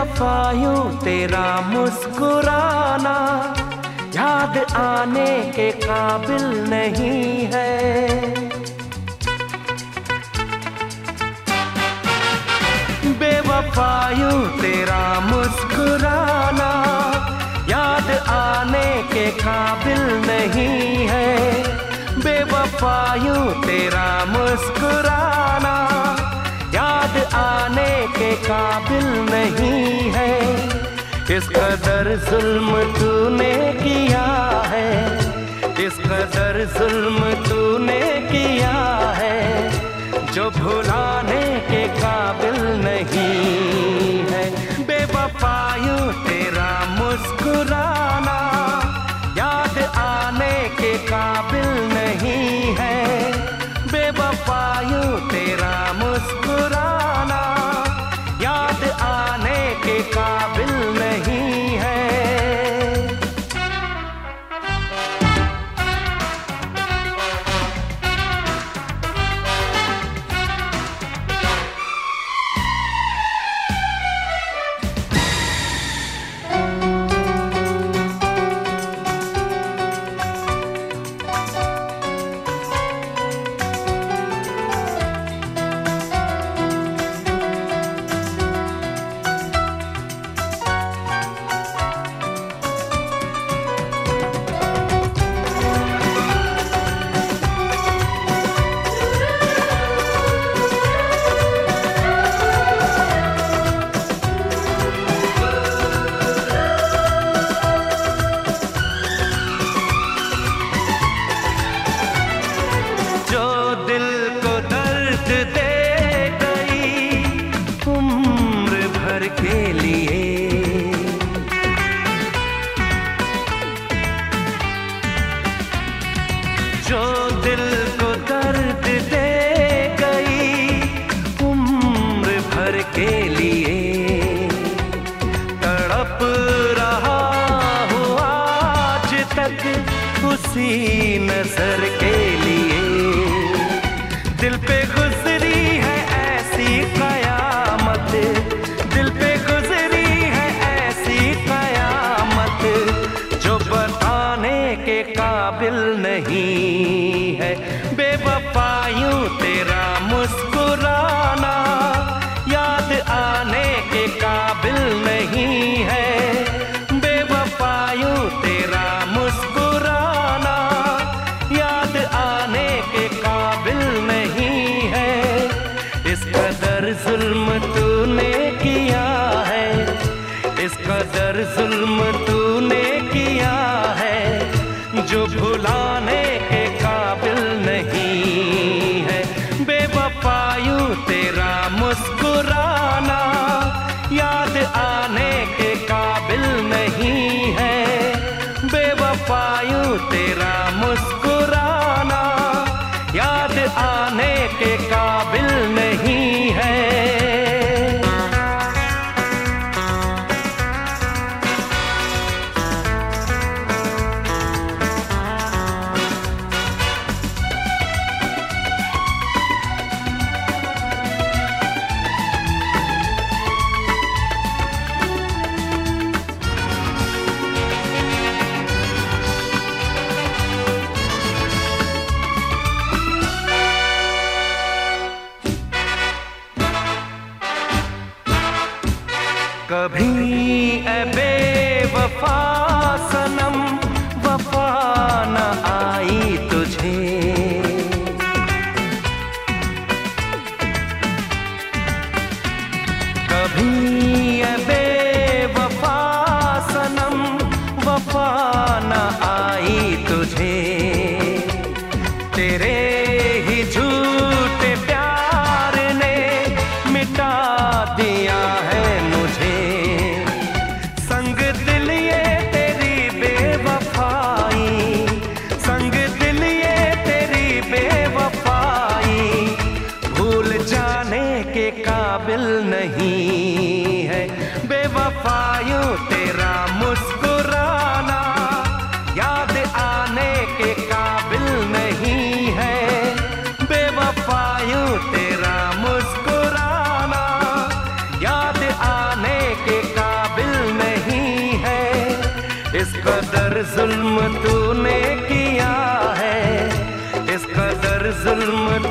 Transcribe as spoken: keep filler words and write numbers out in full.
बेवफायूं तेरा मुस्कुराना याद आने के काबिल नहीं है। बेवफायूं तेरा मुस्कुराना याद आने के काबिल नहीं है। बेवफायूं तेरा मुस्कुराना याद आने के काबिल नहीं है। इस कदर जुल्म तूने किया है, इस कदर जुल्म तूने किया है, जो भुलाने के काबिल नहीं है। बेवफायूं तेरा मुस्कुराना याद आने के काबिल नहीं है। बेवफायूं तेरा मुस्कुराना याद आने के काबिल नहीं है। के लिए जो दिल को दर्द दे गई उम्र भर के लिए, तड़प रहा हूँ आज तक उसी नजर के लिए। दिल पे गुजरी है ऐसी कयामत, दिल पे गुजरी है ऐसी कयामत, जो बताने के काबिल नहीं है। बेवफायूं तेरा मुस्कुराना याद आने के काबिल नहीं है। बेवफायूं तेरा मुस्कुराना याद आने के काबिल नहीं है। इस कदर जुल्म तूने किया है, इस कदर जुल्म तूने किया है, जो भुलाने के काबिल नहीं है। बेवफायूं तेरा मुस्कुराना याद आने के काबिल नहीं है। बेवफायूं तेरा मुस्कुराना याद आने के काबिल नहीं है। कभी ऐ बेवफा सनम वफा न आई तुझे, कभी ऐ बेवफा सनम वफा न आई तुझे। तेरे ही झूठे प्यार ने मिटा दिया है मुझे। संग दिल ये तेरी बेवफाई, संग दिल ये तेरी बेवफाई, भूल जाने के काबिल नहीं है। बेवफायूं तेरा मुस्कुराना याद आने के काबिल नहीं है। बेवफायूं तेरा मुस्कुराना याद आने के जुल्म तूने किया है, इस कदर जुल्म